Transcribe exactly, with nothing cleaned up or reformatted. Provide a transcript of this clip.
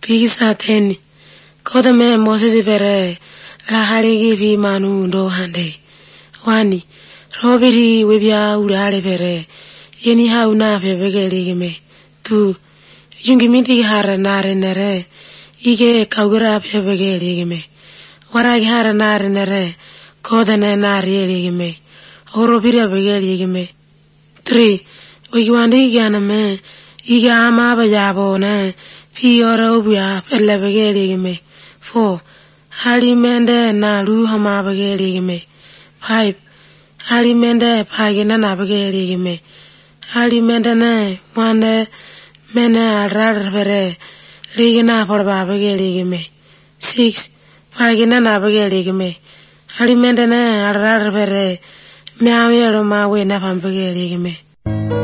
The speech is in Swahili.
Bigisateni. Kodame Moses Bere. La Harigi V Manu do Hande. Wani. Robiri Wibia Udale Bere. Yeni Hauna Bebegeligime. Tu. Yungimiti Haranare Nere. Ige Kagura Bebegeligime. Warag Haranare Nere. Kodane Nari. Orobira Begeligime. Three. Wigwandi Ganame. Iga Ama Bayabona. Piora Obia Pelebegeligime. Four. Halimende na Ruhama Begeligime. Five. Halimende Pagina Nabegeligime. Halimende ne Wande Mena Radvere. Ligina for Babegeligime. Six. Pagina Nabegeligime. Halimende ne Radvere. Meawero Mawe Nafambegeligime.